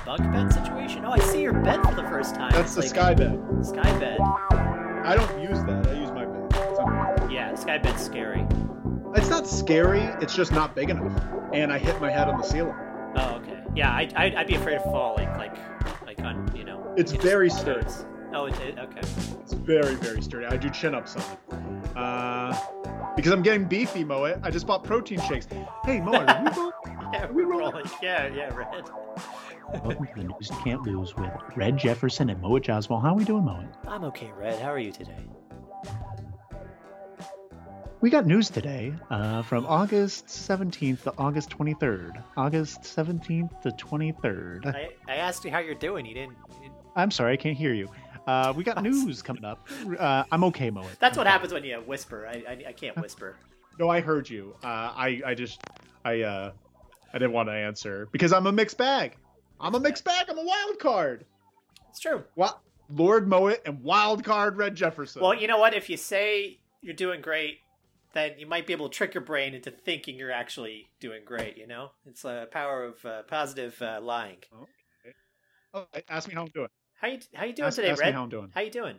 bunk bed situation? Oh, I see your bed for the first time. That's the sky bed. Sky bed. I don't use that. I use my bed. It's under- Yeah, sky bed's scary. It's not scary. It's just not big enough, and I hit my head on the ceiling. Oh, okay. Yeah, I'd be afraid of falling, like on, It's very sturdy. Oh, okay. It's very, very sturdy. I do chin-ups on it. Because I'm getting beefy, Moet. I just bought protein shakes. Hey, Moet, are we both? Yeah, we're rolling. Yeah, Red. Welcome to the News You Can't Lose with Red Jefferson and Moet Joswell. How are we doing, Moet? I'm okay, Red. How are you today? We got news today from August 17th to August 23rd. August 17th to 23rd. I asked you how you're doing. You didn't. I'm sorry, I can't hear you. We got news coming up. I'm okay, Moet. That's what happens when you whisper. I can't whisper. No, I heard you. I didn't want to answer because I'm a mixed bag. I'm a mixed bag. I'm a wild card. It's true. What? Lord Moet and wild card Red Jefferson. Well, you know what? If you say you're doing great, then you might be able to trick your brain into thinking you're actually doing great, It's a power of positive lying. Okay. Oh, ask me how I'm doing. How you doing today, ask Red? Me how I'm doing. How you doing?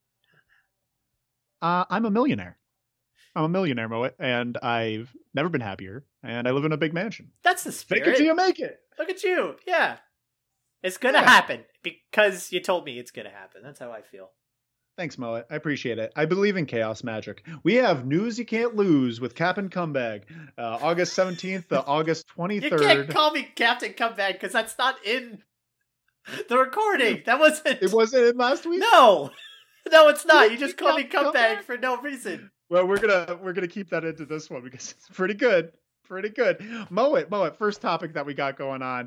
I'm a millionaire. I'm a millionaire, Moet, and I've never been happier, and I live in a big mansion. That's the spirit. Fake it till you make it. Look at you. Yeah. It's going to happen because you told me it's going to happen. That's how I feel. Thanks, Moet. I appreciate it. I believe in chaos magic. We have news you can't lose with Captain Cumbag. August 17th to August 23rd. You can't call me Captain Cumbag because that's not in the recording. That wasn't. It wasn't in last week? No. No, it's not. You just called me Cumbag for no reason. Well, we're gonna keep that into this one because it's pretty good. Pretty good. Moet, first topic that we got going on.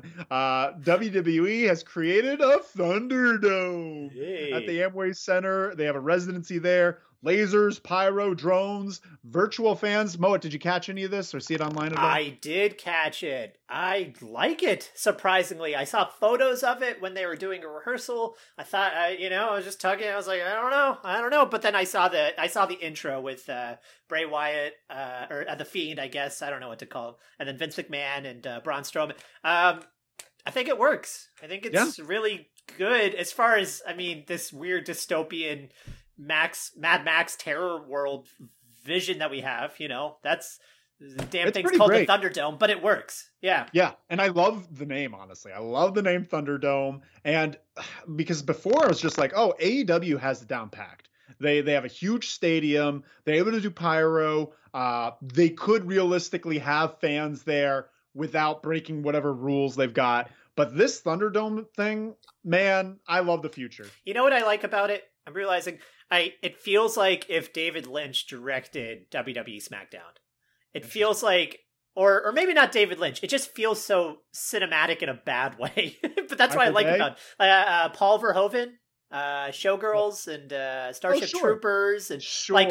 WWE has created a Thunderdome at the Amway Center. They have a residency there. Lasers, pyro, drones, virtual fans. Moet, did you catch any of this or see it online at all? I did catch it. I like it, surprisingly. I saw photos of it when they were doing a rehearsal. I thought, I was just tugging. I was like, I don't know. But then I saw the intro with Bray Wyatt, or The Fiend, I guess. I don't know what to call him. And then Vince McMahon and Braun Strowman. I think it works. I think it's really good as far as, this weird dystopian Mad Max terror world vision that we have. That's the damn thing's called the Thunderdome, but it works. Yeah. And I love the name, honestly. I love the name Thunderdome. And because before I was just like, oh, AEW has it down packed. They have a huge stadium. They're able to do pyro. They could realistically have fans there without breaking whatever rules they've got. But this Thunderdome thing, man, I love the future. You know what I like about it? I'm realizing it feels like if David Lynch directed WWE SmackDown. It feels like, or maybe not David Lynch. It just feels so cinematic in a bad way. But that's what I like about Paul Verhoeven, Showgirls, and Starship Troopers, and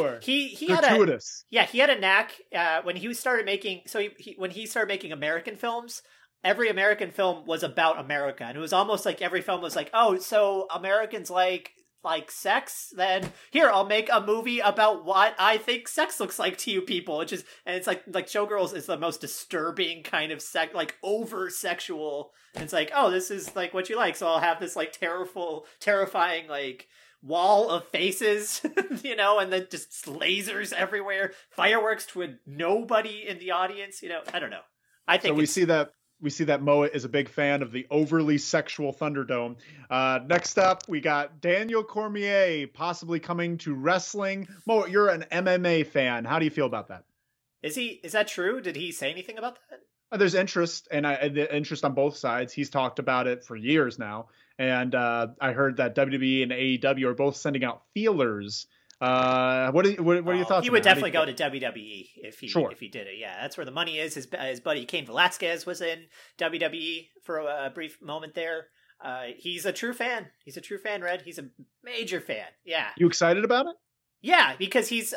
he had a knack when he started making. So when he started making American films. Every American film was about America, and it was almost like every film was like, oh, so Americans like sex, then here I'll make a movie about what I think sex looks like to you people, and it's like Showgirls is the most disturbing kind of like over sexual, and it's like, oh, this is like what you like, so I'll have this like terrifying like wall of faces, and then just lasers everywhere, fireworks with nobody in the audience, I don't know. I think so. We see that Moet is a big fan of the overly sexual Thunderdome. Next up, we got Daniel Cormier possibly coming to wrestling. Moet, you're an MMA fan. How do you feel about that? Is that true? Did he say anything about that? There's interest, and interest on both sides. He's talked about it for years now. And I heard that WWE and AEW are both sending out feelers. What are your thoughts? He would definitely go to WWE if he did it. Yeah, that's where the money is. His buddy Cain Velasquez was in WWE for a brief moment there. He's a true fan. He's a true fan, Red. He's a major fan. Yeah. You excited about it? Yeah, because he's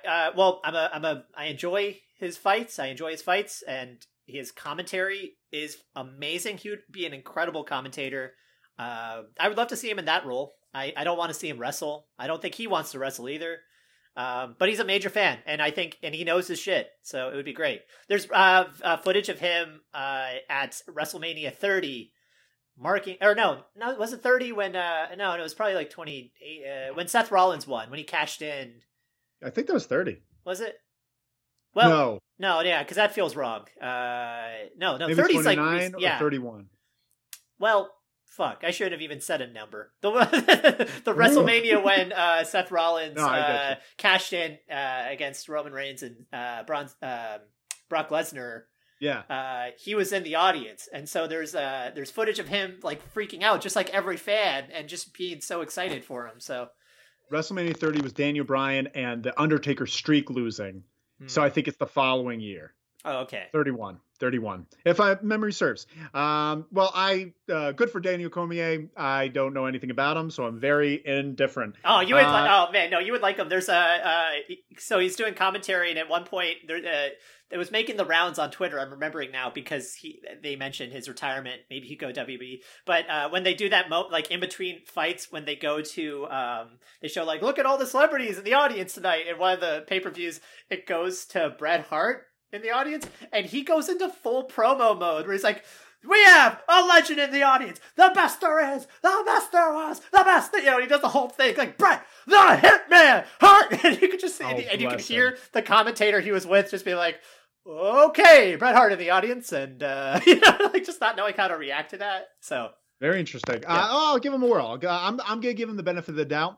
I enjoy his fights. And his commentary is amazing. He would be an incredible commentator. I would love to see him in that role. I don't want to see him wrestle. I don't think he wants to wrestle either. But he's a major fan, and he knows his shit, so it would be great. There's footage of him at WrestleMania 30 marking, or no, was it 30 when, no, it was probably like 28, when Seth Rollins won, when he cashed in. I think that was 30. Was it? Well, no, yeah, because that feels wrong. No, maybe 30 is like, 29 yeah. or 31. Well, fuck, I shouldn't have even said a number. The WrestleMania when Seth Rollins cashed in against Roman Reigns and Brock Lesnar. Yeah. He was in the audience, and so there's footage of him like freaking out, just like every fan, and just being so excited for him. So WrestleMania 30 was Daniel Bryan and the Undertaker streak losing. So I think it's the following year. Oh, okay. 31. If memory serves. Well, good for Daniel Cormier. I don't know anything about him, so I'm very indifferent. Oh, you would oh man, no, you would like him. There's so he's doing commentary, and at one point it was making the rounds on Twitter. I'm remembering now because they mentioned his retirement. Maybe he'd go WWE. But when they do that, like in between fights, when they go to they show like, look at all the celebrities in the audience tonight. In one of the pay-per-views, it goes to Bret Hart in the audience, and he goes into full promo mode where he's like, we have a legend in the audience, the best there is, the best there was, the best he does the whole thing like, Bret the Hitman Hart, and you could just see, and you could hear the commentator he was with just be like, okay, Bret Hart in the audience, and like just not knowing how to react to that. So very interesting. Yeah. I'll give him a whirl. I'm gonna give him the benefit of the doubt.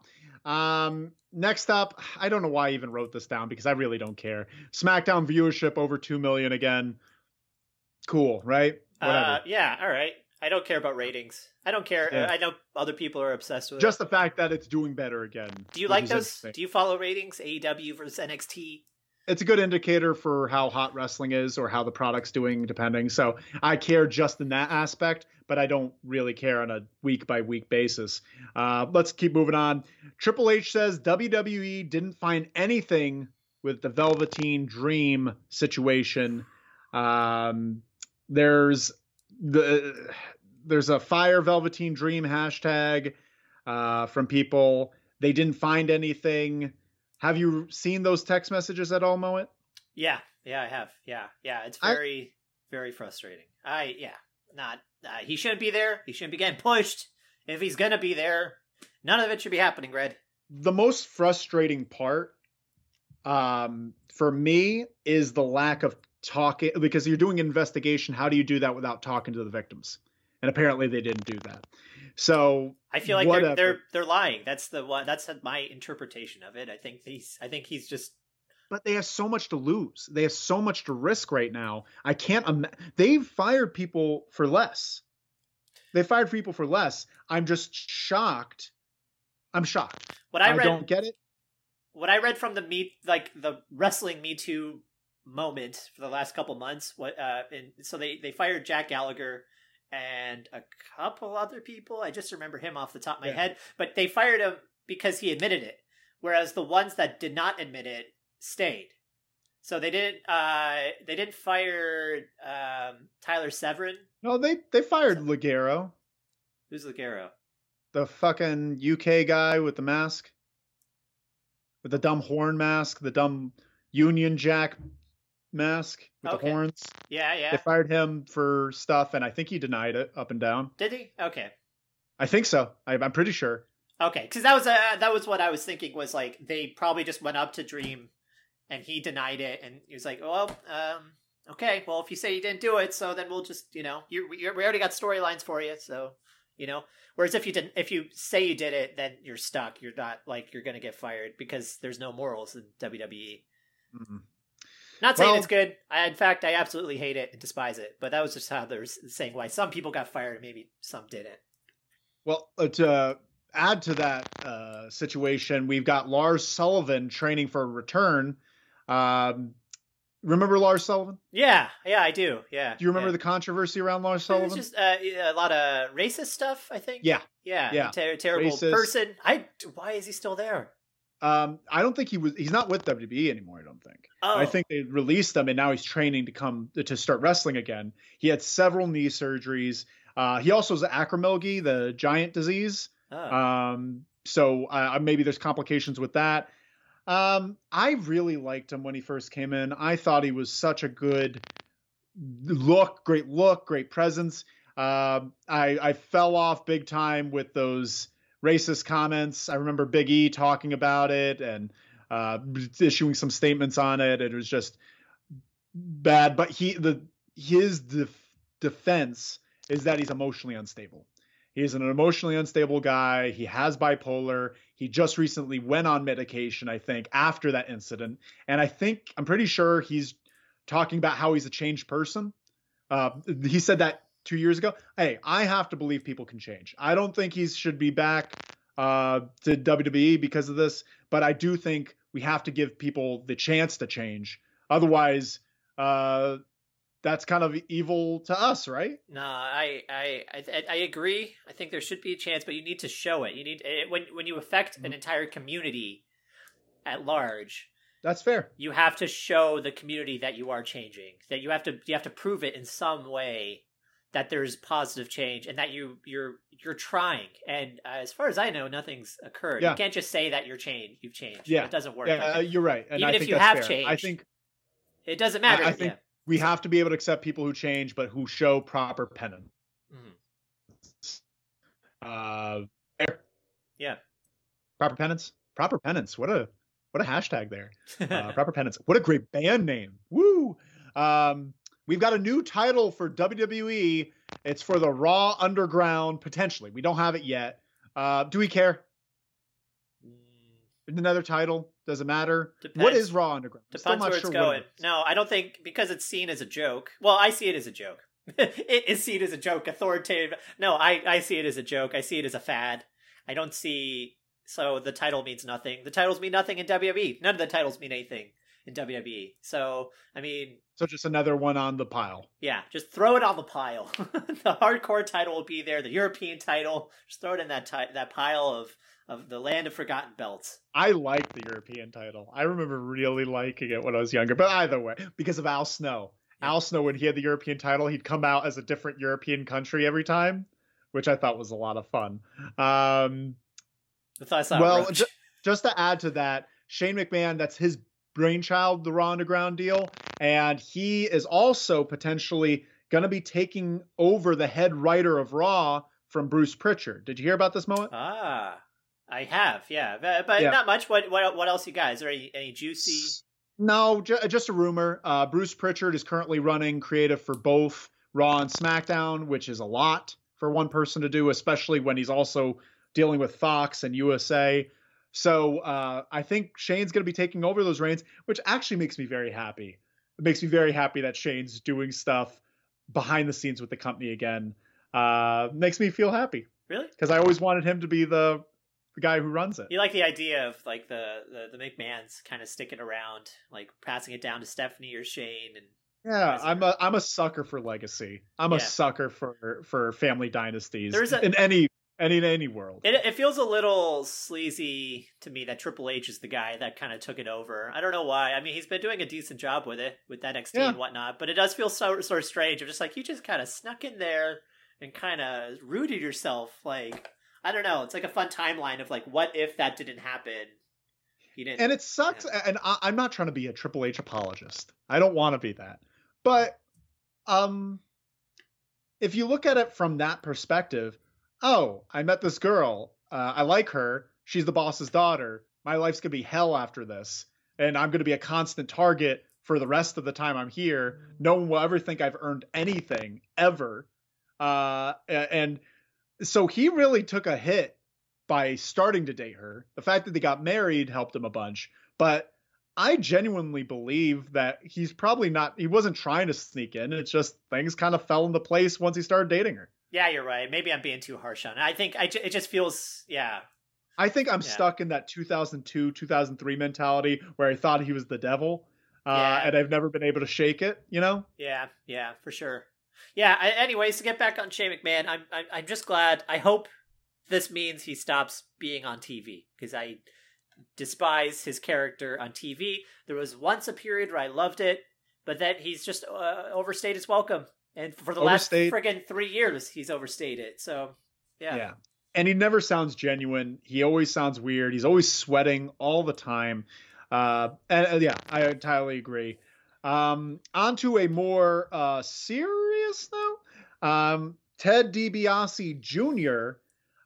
Next up, I don't know why I even wrote this down because I really don't care. SmackDown viewership over 2 million again. Cool, right? Whatever. Yeah, all right. I don't care about ratings. I don't care. Yeah. I know other people are obsessed with just the fact that it's doing better again. Do you like those? Do you follow ratings? AEW versus NXT? It's a good indicator for how hot wrestling is or how the product's doing, depending. So I care just in that aspect, but I don't really care on a week-by-week basis. Let's keep moving on. Triple H says WWE didn't find anything with the Velveteen Dream situation. There's a Fire Velveteen Dream hashtag from people. They didn't find anything. Have you seen those text messages at all, Moet? Yeah, I have. Yeah. It's very, very frustrating. He shouldn't be there. He shouldn't be getting pushed. If he's gonna be there, none of it should be happening, Red. The most frustrating part, for me, is the lack of talking, because you're doing an investigation. How do you do that without talking to the victims? And apparently they didn't do that. So I feel like they're lying. That's my interpretation of it. I think he's just. But they have so much to lose. They have so much to risk right now. I can't. They've fired people for less. I'm just shocked. I'm shocked. I don't get it. What I read from the wrestling Me Too moment for the last couple months. So they fired Jack Gallagher and a couple other people. I just remember him off the top of my head, but they fired him because he admitted it. Whereas the ones that did not admit it stayed. So they didn't fire Tyler Severin. No, they fired Ligero. Who's Ligero? The fucking UK guy with the mask. With the dumb horn mask, the dumb Union Jack mask with the horns. Yeah. They fired him for stuff, and I think he denied it up and down. Did he? Okay. I think so. I'm pretty sure. Okay, because that was what I was thinking, was like they probably just went up to Dream, and he denied it, and he was like, "Well, okay, well if you say you didn't do it, so then we'll just we already got storylines for you, so Whereas if you say you did it, then you're stuck. You're not like you're gonna get fired because there's no morals in WWE. Mm-hmm. Not saying it's good. In fact, I absolutely hate it and despise it. But that was just how they're saying why some people got fired and maybe some didn't. Well, to add to that situation, we've got Lars Sullivan training for a return. Remember Lars Sullivan? Yeah, I do. Yeah. Do you remember the controversy around Lars Sullivan? It's just a lot of racist stuff, I think. Yeah. Terrible racist person. Why is he still there? I don't think he's not with WWE anymore, I don't think. Oh. I think they released him and now he's training to start wrestling again. He had several knee surgeries. He also has acromegaly, the giant disease. Oh. So maybe there's complications with that. I really liked him when he first came in. I thought he was such a good great presence. I fell off big time with those racist comments. I remember Big E talking about it and issuing some statements on it. It was just bad. But his defense is that he's emotionally unstable. He's an emotionally unstable guy. He has bipolar. He just recently went on medication, I think, after that incident. And I'm pretty sure he's talking about how he's a changed person. He said that 2 years ago. Hey, I have to believe people can change. I don't think he should be back to WWE because of this, but I do think we have to give people the chance to change. Otherwise, that's kind of evil to us, right? No, I agree. I think there should be a chance, but you need to show it. You need when you affect an entire community at large. That's fair. You have to show the community that you are changing. That you have to prove it in some way that there's positive change and that you're trying. And as far as I know, nothing's occurred. Yeah. You can't just say that you've changed. Yeah, it doesn't work. Yeah, you're right. And even I if think you that's have fair. changed, I think it doesn't matter. I think we have to be able to accept people who change, but who show proper penance. Yeah. Proper penance. Proper penance. What a hashtag there. Proper penance. What a great band name. Woo. We've got a new title for WWE. It's for the Raw Underground, potentially. We don't have it yet. Do we care? Another title? Does it matter? Depends. What is Raw Underground? Depends where it's going. No, I don't think, because it's seen as a joke. Well, I see it as a joke. It is seen as a joke. Authoritative. No, I see it as a joke. I see it as a fad. I don't see... So the title means nothing. The titles mean nothing in WWE. None of the titles mean anything in WWE. So, I mean... So just another one on the pile. Yeah, just throw it on the pile. The hardcore title will be there. The European title. Just throw it in that pile of the Land of Forgotten Belts. I like the European title. I remember really liking it when I was younger. But either way, because of Al Snow. Yeah. Al Snow, when he had the European title, he'd come out as a different European country every time, which I thought was a lot of fun. Just to add to that, Shane McMahon, that's his brainchild, the Raw Underground deal. And he is also potentially going to be taking over the head writer of Raw from Bruce Pritchard. Did you hear about this moment? I have, yeah. But yeah. Not much. What else you got? Is there any juicy? No, just a rumor. Bruce Pritchard is currently running creative for both Raw and SmackDown, which is a lot for one person to do, especially when he's also dealing with Fox and USA. So I think Shane's going to be taking over those reins, which actually makes me very happy. It makes me very happy that Shane's doing stuff behind the scenes with the company again. Makes me feel happy. Really? Because I always wanted him to be the guy who runs it. You like the idea of like the McMahons kind of sticking around, like passing it down to Stephanie or Shane, and yeah, I'm a sucker for legacy. I'm a sucker for family dynasties in any world. It feels a little sleazy to me that Triple H is the guy that kind of took it over. I don't know why. I mean, he's been doing a decent job with it, with NXT and whatnot, but it does feel sort of strange. Of just like, you just kind of snuck in there and kind of rooted yourself. Like, I don't know. It's like a fun timeline of like, what if that didn't happen? He didn't. And it sucks. Yeah. And I'm not trying to be a Triple H apologist. I don't want to be that. But if you look at it from that perspective, oh, I met this girl. I like her. She's the boss's daughter. My life's going to be hell after this. And I'm going to be a constant target for the rest of the time I'm here. No one will ever think I've earned anything, ever. And so he really took a hit by starting to date her. The fact that they got married helped him a bunch. But I genuinely believe that he wasn't trying to sneak in. It's just things kind of fell into place once he started dating her. Yeah, you're right. Maybe I'm being too harsh on it. I think it just feels, yeah. I think I'm stuck in that 2002, 2003 mentality where I thought he was the devil, and I've never been able to shake it, you know? Yeah, for sure. Yeah, anyways, to get back on Shane McMahon, I'm just glad. I hope this means he stops being on TV, because I despise his character on TV. There was once a period where I loved it, but then he's just overstayed his welcome. And for the last friggin' 3 years, he's overstayed it. So, yeah. Yeah. And he never sounds genuine. He always sounds weird. He's always sweating all the time. I entirely agree. On to a more serious note. Ted DiBiase Jr.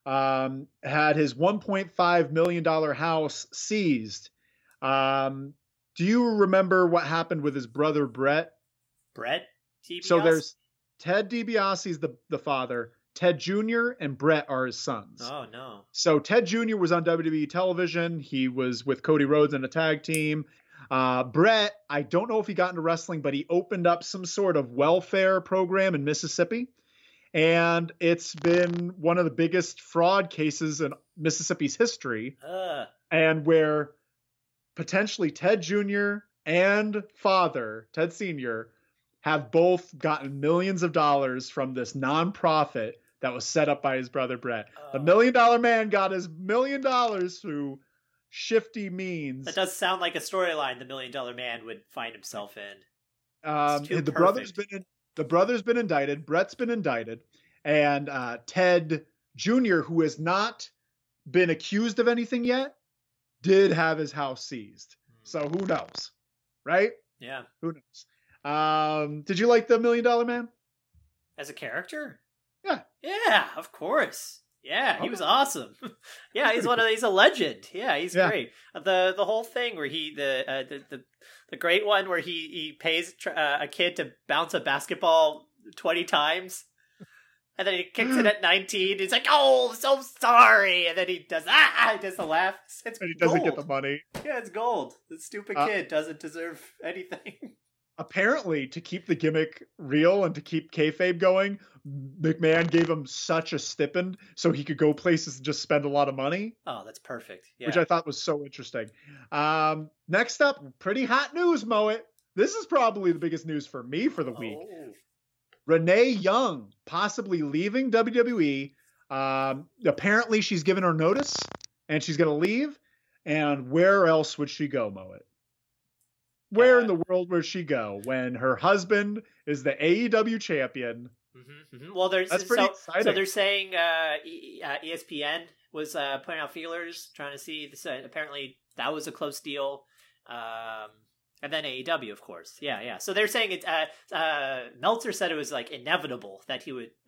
Had his $1.5 million house seized. Do you remember what happened with his brother Brett? Brett DiBiase? So there's Ted DiBiase's the father. Ted Jr. and Brett are his sons. Oh, no. So Ted Jr. was on WWE television. He was with Cody Rhodes in a tag team. Brett, I don't know if he got into wrestling, but he opened up some sort of welfare program in Mississippi. And it's been one of the biggest fraud cases in Mississippi's history. And where potentially Ted Jr. and father, Ted Sr., have both gotten millions of dollars from this nonprofit that was set up by his brother Brett. The $1 Million Man got his $1 million through shifty means. That does sound like a storyline the $1 Million Man would find himself in. The brother's been indicted. Brett's been indicted, and Ted Jr., who has not been accused of anything yet, did have his house seized. So who knows, right? Yeah. Who knows? Did you like the $1 Million Man? As a character? Yeah. Yeah, of course. Yeah, he was awesome. Yeah, he's a legend. Yeah, he's great. The whole thing where the great one where he pays a kid to bounce a basketball 20 times. And then he kicks it at 19. He's like, "Oh, so sorry." And then he does the laugh. It's and he gold. doesn't get the money. Yeah, it's gold. The stupid kid doesn't deserve anything. Apparently, to keep the gimmick real and to keep kayfabe going, McMahon gave him such a stipend so he could go places and just spend a lot of money. Oh, that's perfect. Yeah. Which I thought was so interesting. Next up, pretty hot news, Moet. This is probably the biggest news for me for the week. Renee Young possibly leaving WWE. Apparently, she's given her notice and she's going to leave. And where else would she go, Moet? Where in the world would she go when her husband is the AEW champion? Well, that's pretty exciting. So they're saying ESPN was putting out feelers, trying to see this. Apparently, that was a close deal. And then AEW, of course. Yeah. So they're saying it. Meltzer said it was like inevitable that she would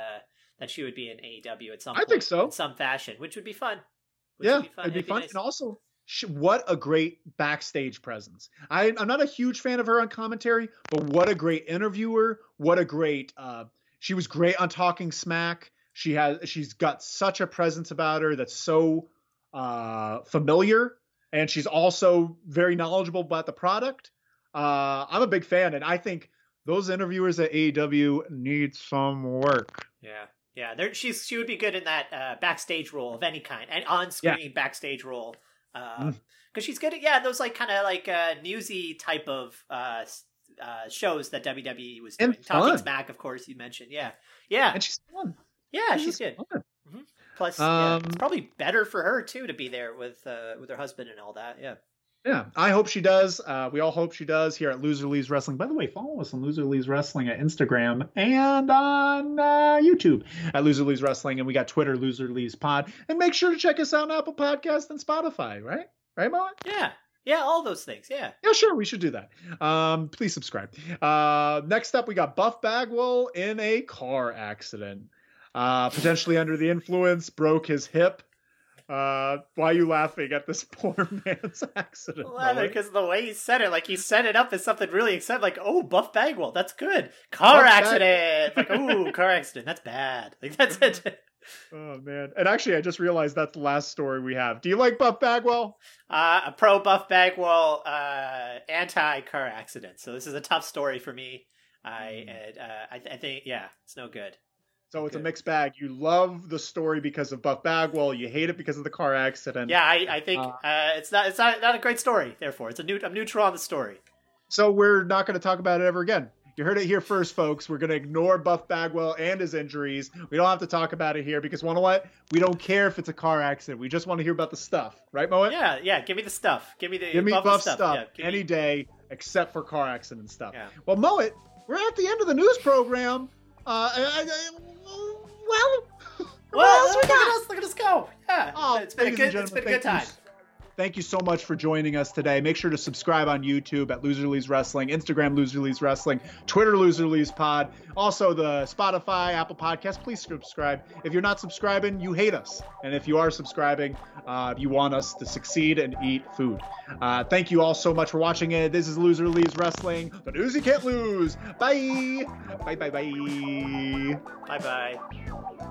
be in AEW at some point. I think so. In some fashion, which would be fun. It'd be fun. Nice. And also, what a great backstage presence. I'm not a huge fan of her on commentary, but what a great interviewer. What a great, she was great on Talking Smack. She's got such a presence about her that's so familiar. And she's also very knowledgeable about the product. I'm a big fan. And I think those interviewers at AEW need some work. Yeah. She would be good in that backstage role of any kind, and on-screen backstage role. Because she's good at those like kind of like newsy type of shows that WWE was doing. Talking Smack, of course, you mentioned. Yeah, and she's fun. Yeah, she's good. Plus, it's probably better for her too to be there with her husband and all that. Yeah, I hope she does. We all hope she does here at Loser Leaves Wrestling. By the way, follow us on Loser Leaves Wrestling at Instagram and on YouTube at Loser Leaves Wrestling. And we got Twitter, Loser Leaves Pod. And make sure to check us out on Apple Podcasts and Spotify, right? Right, Moen? Yeah, all those things, yeah. Yeah, sure, we should do that. Please subscribe. Next up, we got Buff Bagwell in a car accident. Potentially under the influence, broke his hip. Why are you laughing at this poor man's accident? Because the way he said it, like he set it up as something really exciting, like, oh, Buff Bagwell, that's good. Car accident. Like, ooh, car accident, that's bad. Like, that's it. Oh, man. And actually, I just realized that's the last story we have. Do you like Buff Bagwell? A pro Buff Bagwell, anti-car accident. So this is a tough story for me. I think, it's no good. So it's a mixed bag. You love the story because of Buff Bagwell. You hate it because of the car accident. Yeah, I think it's not a great story. Therefore, I'm neutral on the story. So we're not going to talk about it ever again. You heard it here first, folks. We're going to ignore Buff Bagwell and his injuries. We don't have to talk about it here because, you know what? We don't care if it's a car accident. We just want to hear about the stuff. Right, Moet? Yeah. Give me the stuff. Give me Buff stuff any day except for car accident stuff. Yeah. Well, Moet, we're at the end of the news program. Well, look at us go. Yeah, it's been a good time. thank you so much for joining us today. Make sure to subscribe on YouTube at Loser Leaves Wrestling, Instagram Loser Leaves Wrestling, Twitter Loser Leaves Pod, also the Spotify, Apple Podcast. Please subscribe. If you're not subscribing, you hate us. And if you are subscribing, you want us to succeed and eat food. Thank you all so much for watching it. This is Loser Leaves Wrestling. The news you can't lose. Bye. Bye, bye, bye. Bye-bye.